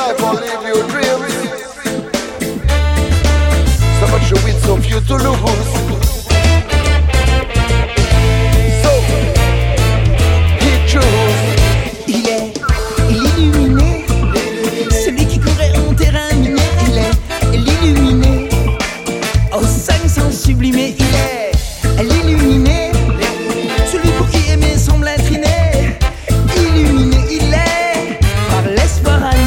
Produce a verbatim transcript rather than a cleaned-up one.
life or live your dreams. So much to win, so few to lose.